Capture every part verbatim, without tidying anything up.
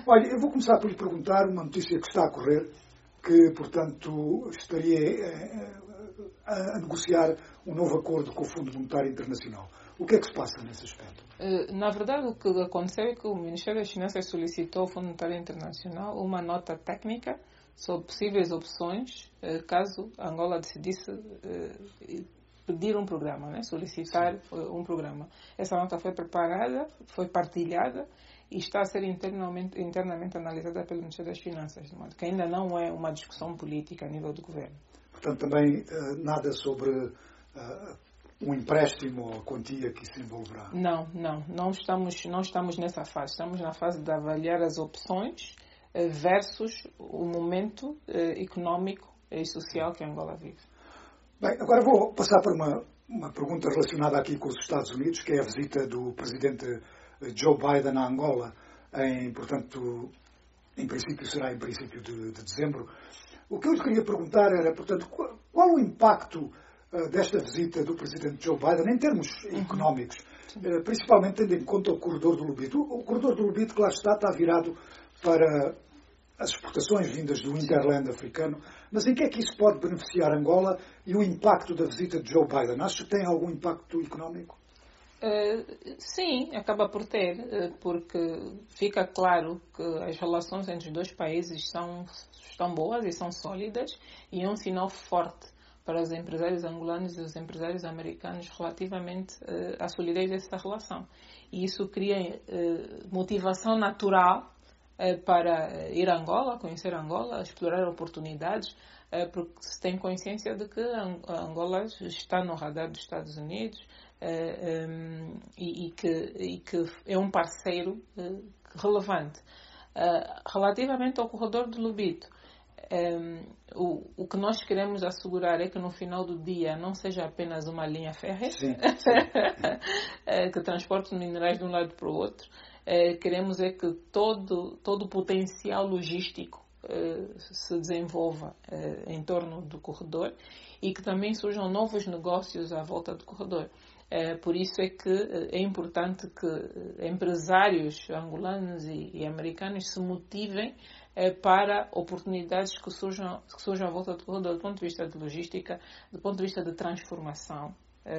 Olha, eu vou começar por lhe perguntar uma notícia que está a correr, que, portanto, estaria a, a negociar um novo acordo com o Fundo Monetário Internacional. O que é que se passa nesse aspecto? Na verdade, o que aconteceu é que o Ministério das Finanças solicitou ao Fundo Monetário Internacional uma nota técnica sobre possíveis opções caso Angola decidisse pedir um programa, né? solicitar Sim. um programa. Essa nota foi preparada, foi partilhada e está a ser internamente, internamente analisada pelo Ministério das Finanças, de modo que ainda não é uma discussão política a nível do governo. Portanto, também nada sobre uh, um empréstimo ou a quantia que isso envolverá? Não, não. Não estamos, não estamos nessa fase. Estamos na fase de avaliar as opções uh, versus o momento uh, económico e social que Angola vive. Bem, agora vou passar para uma, uma pergunta relacionada aqui com os Estados Unidos, que é a visita do presidente Joe Biden a Angola, em, portanto, em princípio será em princípio de, de dezembro. O que eu lhe queria perguntar era, portanto, qual, qual o impacto uh, desta visita do presidente Joe Biden em termos uhum. económicos, uh, principalmente tendo em conta o corredor do Lubito. O, o corredor do Lubito, que lá está, está virado para as exportações vindas do Interland africano, mas em que é que isso pode beneficiar Angola e o impacto da visita de Joe Biden? Acha que tem algum impacto económico? Uh, sim, acaba por ter, uh, porque fica claro que as relações entre os dois países são, estão boas e são sólidas e é um sinal forte para os empresários angolanos e os empresários americanos relativamente uh, à solidez dessa relação. E isso cria uh, motivação natural para ir a Angola, conhecer Angola, explorar oportunidades, porque se tem consciência de que Angola está no radar dos Estados Unidos e que, e que é um parceiro relevante. Relativamente ao corredor do Lubito, o, o que nós queremos assegurar é que no final do dia não seja apenas uma linha férrea sim, sim. que transporte minerais de um lado para o outro. Eh, queremos é que todo, todo o potencial logístico eh, se desenvolva eh, em torno do corredor e que também surjam novos negócios à volta do corredor. Eh, por isso é que eh, é importante que empresários angolanos e, e americanos se motivem eh, para oportunidades que surjam, que surjam à volta do corredor, do ponto de vista de logística, do ponto de vista de transformação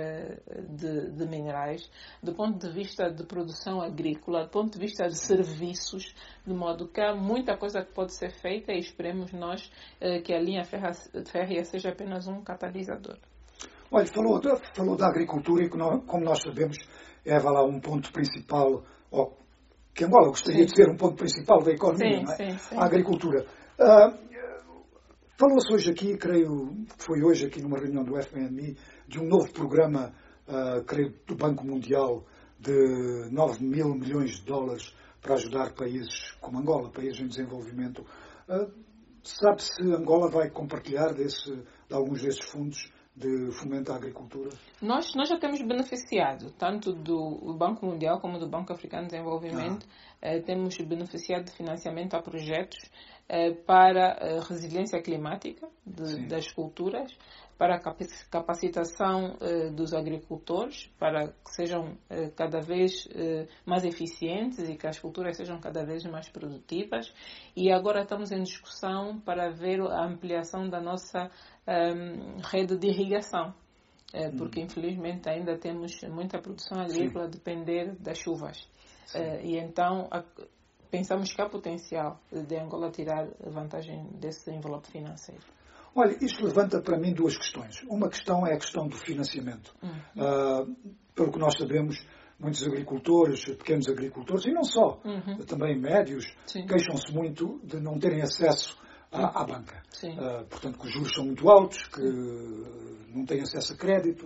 De, de minerais, do ponto de vista de produção agrícola, do ponto de vista de serviços, de modo que há muita coisa que pode ser feita e esperemos nós que a linha férrea seja apenas um catalisador. Olha, falou, falou da agricultura e como nós sabemos é lá um ponto principal, ou, que Angola gostaria sim. de ser um ponto principal da economia, sim, não é? Sim, sim. A agricultura. Uh, Falou-se hoje aqui, creio que foi hoje aqui numa reunião do F M I, de um novo programa, uh, creio, do Banco Mundial de nove mil milhões de dólares para ajudar países como Angola, países em desenvolvimento. Uh, sabe se Angola vai compartilhar desse, de alguns desses fundos de fomento à agricultura? Nós, nós já temos beneficiado, tanto do Banco Mundial como do Banco Africano de Desenvolvimento, ah. eh, temos beneficiado de financiamento a projetos eh, para a resiliência climática de, das culturas, para a capacitação eh, dos agricultores, para que sejam eh, cada vez eh, mais eficientes e que as culturas sejam cada vez mais produtivas. E agora estamos em discussão para ver a ampliação da nossa um, rede de irrigação, eh, porque hum. infelizmente ainda temos muita produção agrícola Sim. a depender das chuvas. Eh, e então a, pensamos que há potencial de Angola tirar vantagem desse envelope financeiro. Olha, isto levanta para mim duas questões. Uma questão é a questão do financiamento. Uhum. Uh, pelo que nós sabemos, muitos agricultores, pequenos agricultores, e não só, uhum. também médios, queixam-se muito de não terem acesso à, à banca. Uh, portanto, que os juros são muito altos, que Sim. não têm acesso a crédito.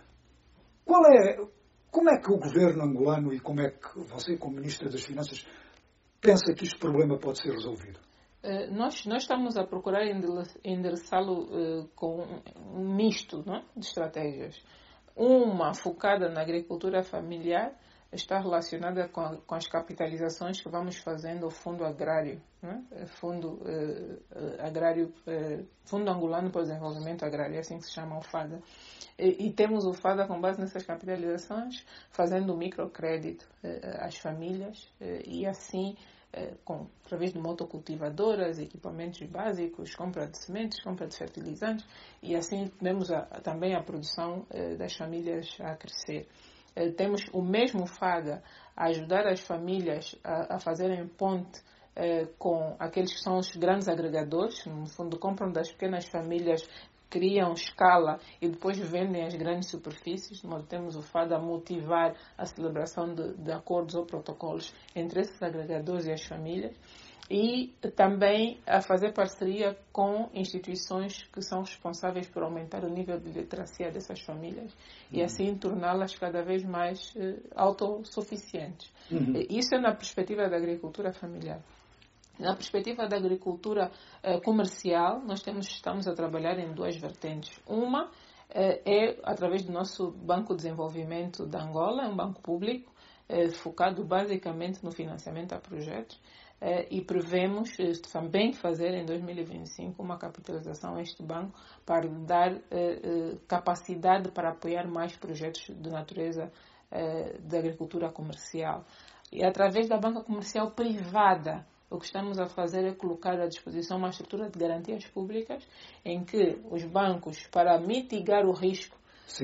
Qual é, como é que o governo angolano e como é que você, como Ministra das Finanças, pensa que este problema pode ser resolvido? Uh, nós, nós estamos a procurar endereçá-lo uh, com um misto, não é? de estratégias. Uma focada na agricultura familiar está relacionada com, a, com as capitalizações que vamos fazendo ao Fundo Agrário, não é? Fundo, uh, agrário uh, Fundo Angolano para o Desenvolvimento Agrário, é assim que se chama o FADA. E, e temos o FADA com base nessas capitalizações, fazendo microcrédito uh, às famílias uh, e assim com, através de motocultivadoras, equipamentos básicos, compra de sementes, compra de fertilizantes, e assim vemos a, também a produção das famílias a crescer. Temos o mesmo FADA a ajudar as famílias a, a fazerem ponte com aqueles que são os grandes agregadores, no fundo compram das pequenas famílias, criam escala e depois vendem as grandes superfícies. Nós temos o FADA a motivar a celebração de, de acordos ou protocolos entre esses agregadores e as famílias, e também a fazer parceria com instituições que são responsáveis por aumentar o nível de literacia dessas famílias uhum. e assim torná-las cada vez mais uh, autossuficientes. Uhum. Isso é na perspectiva da agricultura familiar. Na perspectiva da agricultura eh, comercial, nós temos, estamos a trabalhar em duas vertentes. Uma eh, é através do nosso Banco de Desenvolvimento da Angola, um banco público, eh, focado basicamente no financiamento a projetos, eh, e prevemos eh, também fazer em dois mil e vinte e cinco uma capitalização a este banco para dar eh, eh, capacidade para apoiar mais projetos de natureza eh, da agricultura comercial. E através da banca comercial privada, o que estamos a fazer é colocar à disposição uma estrutura de garantias públicas em que os bancos, para mitigar o risco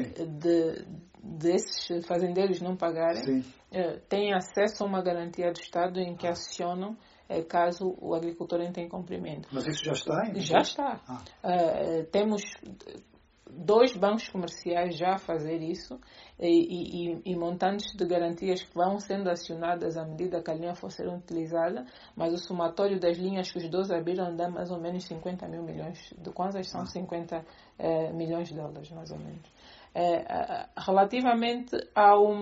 de, desses fazendeiros não pagarem, eh, têm acesso a uma garantia do Estado em que acionam eh, caso o agricultor entre em cumprimento. Mas isso já está? Hein? Já está. Ah. Uh, temos dois bancos comerciais já a fazer isso e, e, e montantes de garantias que vão sendo acionadas à medida que a linha for ser utilizada, mas o somatório das linhas que os dois abriram dá mais ou menos cinquenta mil milhões de kwanzas, são cinquenta eh, milhões de dólares, mais ou menos. Eh, relativamente ao,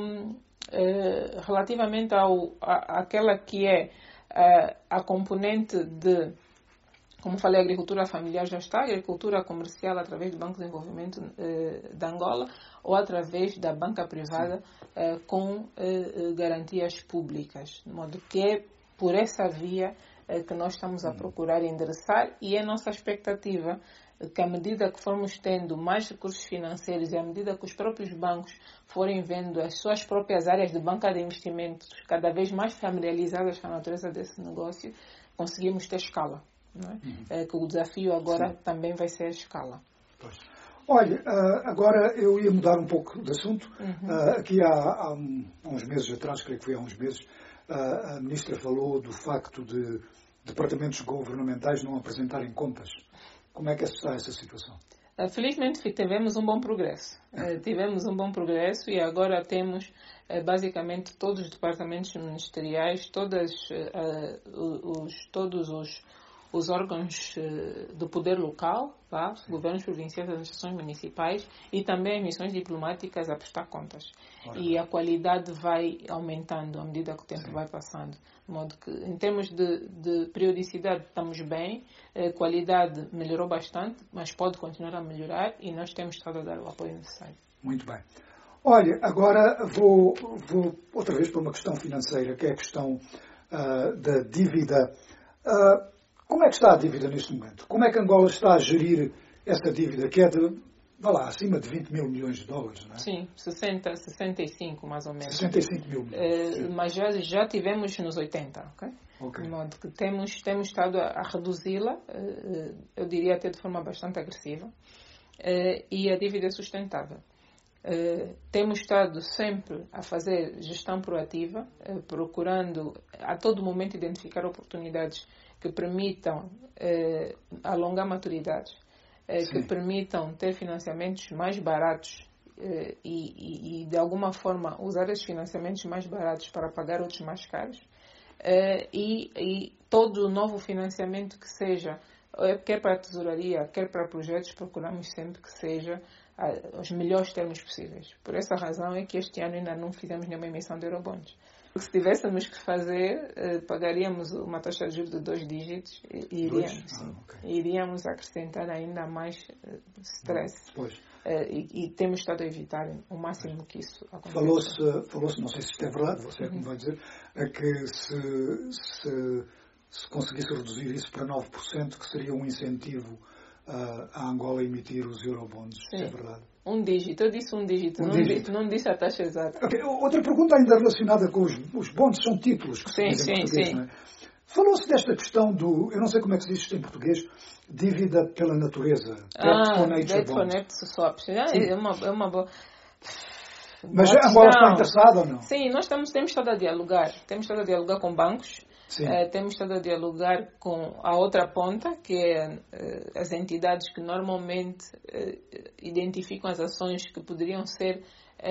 eh, relativamente ao, a, aquela que é a, a componente de, como falei, a agricultura familiar já está, a agricultura comercial através do Banco de Desenvolvimento eh, de Angola ou através da banca privada eh, com eh, garantias públicas. De modo que é por essa via eh, que nós estamos a procurar endereçar, e é nossa expectativa que à medida que formos tendo mais recursos financeiros e à medida que os próprios bancos forem vendo as suas próprias áreas de banca de investimentos cada vez mais familiarizadas com a natureza desse negócio, conseguimos ter escala. Não é? Uhum. É que o desafio agora Sim. também vai ser a escala. Pois. Olha, agora eu ia mudar um pouco de assunto. Uhum. Aqui há, há uns meses atrás, creio que foi há uns meses, a Ministra falou do facto de departamentos governamentais não apresentarem contas. Como é que está essa situação? Felizmente tivemos um bom progresso. Tivemos um bom progresso e agora temos basicamente todos os departamentos ministeriais, todas, os, todos os os órgãos uh, do poder local, tá? Os governos provinciais, as administrações municipais e também as missões diplomáticas a prestar contas. Olha. E a qualidade vai aumentando à medida que o tempo Sim. vai passando. De modo que, em termos de, de periodicidade, estamos bem, a qualidade melhorou bastante, mas pode continuar a melhorar e nós temos estado a dar o apoio necessário. Muito bem. Olha, agora vou, vou outra vez para uma questão financeira, que é a questão uh, da dívida. Uh, Como é que está a dívida neste momento? Como é que Angola está a gerir essa dívida, que é de, vá lá, acima de vinte mil milhões de dólares, não é? Sim, sessenta, sessenta e cinco mais ou menos. sessenta e cinco mil milhões. Uh, mas já, já tivemos nos oitenta, ok? Ok. De modo que temos, temos estado a, a reduzi-la, uh, eu diria até de forma bastante agressiva, uh, e a dívida é sustentável. Uh, temos estado sempre a fazer gestão proativa, uh, procurando a todo momento identificar oportunidades que permitam eh, alongar maturidades, eh, que permitam ter financiamentos mais baratos eh, e, e, de alguma forma, usar esses financiamentos mais baratos para pagar outros mais caros. Eh, e, e todo novo financiamento que seja, quer para a tesouraria, quer para projetos, procuramos sempre que seja ah, os melhores termos possíveis. Por essa razão é que este ano ainda não fizemos nenhuma emissão de eurobonds. Porque se tivéssemos que fazer, eh, pagaríamos uma taxa de juros de dois dígitos e iríamos, ah, okay. iríamos acrescentar ainda mais eh, stress. Pois. Eh, e, e temos estado a evitar o máximo que isso aconteça. Falou-se, falou-se, não sei se isto é verdade, você é que me vai dizer, é que se, se, se conseguisse reduzir isso para nove por cento, que seria um incentivo uh, a Angola a emitir os eurobonds. Isto é verdade? Um dígito, eu disse um dígito, um não, dígito. Disse, não disse a taxa exata. Okay. Outra pergunta ainda relacionada com os, os bonds, são títulos que se sim, dizem em sim, português, sim. não é? Falou-se desta questão do, eu não sei como é que se diz isto em português, dívida pela natureza. Ah, debt for net swaps. É uma, é uma boa... Mas a Angola está interessada ou não? Sim, nós estamos, temos estado a dialogar. Temos estado a dialogar com bancos. Uh, temos estado a dialogar com a outra ponta, que é uh, as entidades que normalmente uh, identificam as ações que poderiam ser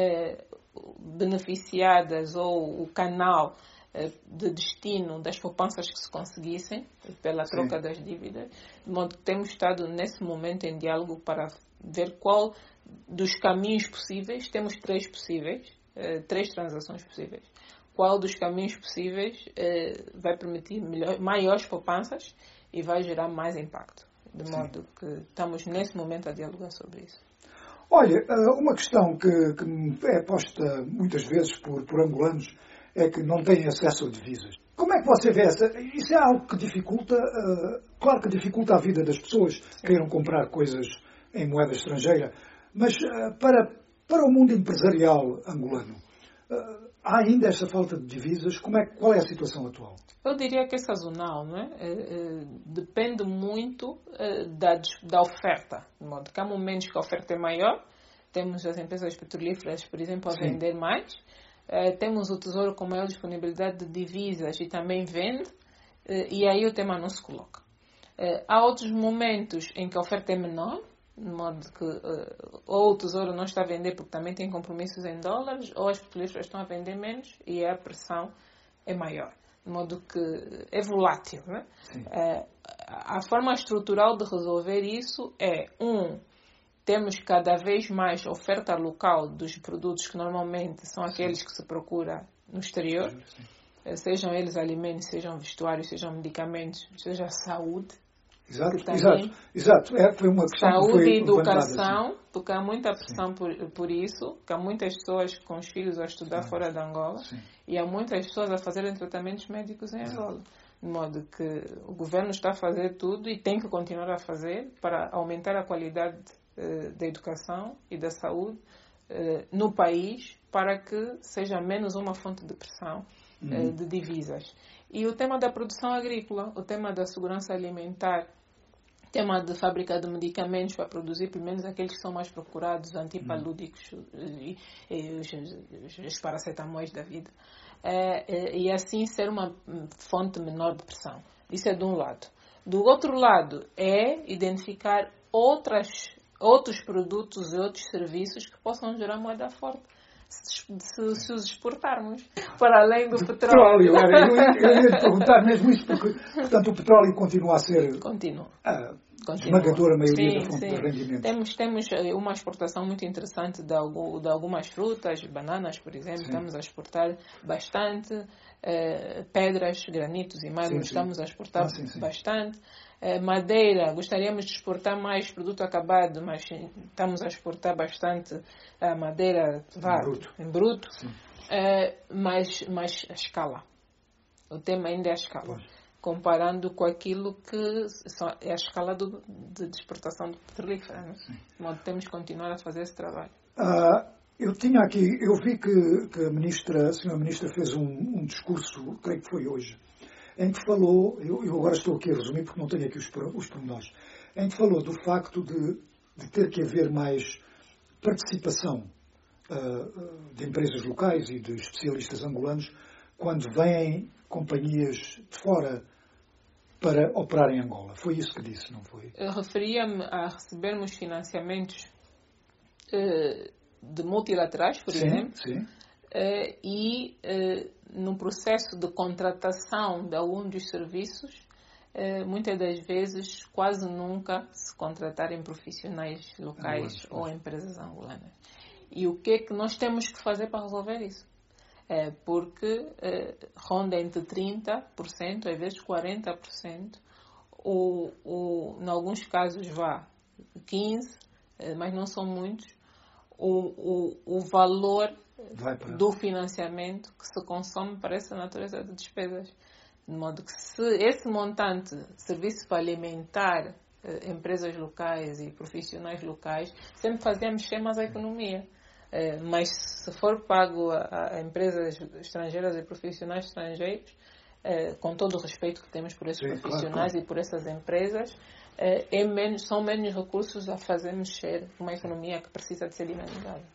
uh, beneficiadas ou o canal uh, de destino das poupanças que se conseguissem pela troca Sim. das dívidas. De modo que temos estado nesse momento em diálogo para ver qual dos caminhos possíveis, temos três possíveis, uh, três transações possíveis. Qual dos caminhos possíveis eh, vai permitir melhor, maiores poupanças e vai gerar mais impacto. De Sim. modo que estamos nesse momento a dialogar sobre isso. Olha, uma questão que, que é posta muitas vezes por, por angolanos é que não têm acesso a divisas. Como é que você vê essa? Isso é algo que dificulta, uh, claro que dificulta a vida das pessoas que queiram comprar coisas em moeda estrangeira, mas uh, para, para o mundo empresarial angolano, uh, há ainda essa falta de divisas? Como é, qual é a situação atual? Eu diria que é sazonal, não é? É, é depende muito é, da, da oferta. De modo que há momentos que a oferta é maior. Temos as empresas petrolíferas, por exemplo, a Sim. vender mais. É, temos o Tesouro com maior disponibilidade de divisas e também vende. É, e aí o tema não se coloca. É, há outros momentos em que a oferta é menor. De modo que uh, ou o Tesouro não está a vender porque também tem compromissos em dólares, ou as petrolíferas estão a vender menos e a pressão é maior. De modo que é volátil. Né? Uh, a forma estrutural de resolver isso é, um, temos cada vez mais oferta local dos produtos que normalmente são aqueles Sim. que se procura no exterior, Sim. sejam eles alimentos, sejam vestuários, sejam medicamentos, seja saúde. Exato, exato, exato. É, foi uma questão saúde que foi e educação, assim. Porque há muita pressão por, por isso, que há muitas pessoas com os filhos a estudar Sim. fora de Angola Sim. e há muitas pessoas a fazerem tratamentos médicos em Angola. De modo que o governo está a fazer tudo e tem que continuar a fazer para aumentar a qualidade eh, da educação e da saúde eh, no país, para que seja menos uma fonte de pressão uhum. eh, de divisas. E o tema da produção agrícola, o tema da segurança alimentar, tema de fábrica de medicamentos para produzir pelo menos aqueles que são mais procurados, antipalúdicos e, e os, os, os paracetamóis da vida, é, é, e assim ser uma fonte menor de pressão. Isso é de um lado. Do outro lado é identificar outras, outros produtos e outros serviços que possam gerar moeda forte. Se, se, se os exportarmos para além do, do petróleo. petróleo. Eu, eu ia lhe perguntar mesmo isso, porque, portanto, o petróleo continua a ser continua. a esmagadora maioria sim, da fonte sim. de rendimentos. Temos, temos uma exportação muito interessante de, algum, de algumas frutas, bananas, por exemplo, sim. estamos a exportar bastante, eh, pedras, granitos e mais, estamos a exportar ah, sim, sim. bastante. Madeira, gostaríamos de exportar mais produto acabado, mas estamos a exportar bastante a madeira vá, em bruto, em bruto é, mas, mas a escala. O tema ainda é a escala. Pois. Comparando com aquilo que é a escala do, de exportação de petrolífera. Né? De modo que temos que continuar a fazer esse trabalho. Ah, eu tinha aqui, eu vi que, que a, ministra, a senhora Ministra fez um, um discurso, creio que foi hoje, em que falou, eu, eu agora estou aqui a resumir porque não tenho aqui os, os pormenores, em que falou do facto de, de ter que haver mais participação uh, de empresas locais e de especialistas angolanos quando vêm companhias de fora para operar em Angola. Foi isso que disse, não foi? Eu referia-me a recebermos financiamentos uh, de multilaterais, por sim, exemplo, sim. Uh, e uh, no processo de contratação de algum dos serviços, uh, muitas das vezes, quase nunca se contratarem profissionais locais ou empresas angolanas. E o que é que nós temos que fazer para resolver isso? É porque uh, ronda entre trinta por cento, às vezes quarenta por cento, ou, ou em alguns casos vá quinze por cento, uh, mas não são muitos, o, o, o valor do financiamento que se consome para essa natureza de despesas. De modo que se esse montante servisse para alimentar eh, empresas locais e profissionais locais, sempre fazemos mexer à economia. Eh, mas se for pago a, a empresas estrangeiras e profissionais estrangeiros, eh, com todo o respeito que temos por esses Sim, profissionais claro, claro. e por essas empresas, eh, é menos, são menos recursos a fazer mexer uma economia que precisa de ser dinamizada.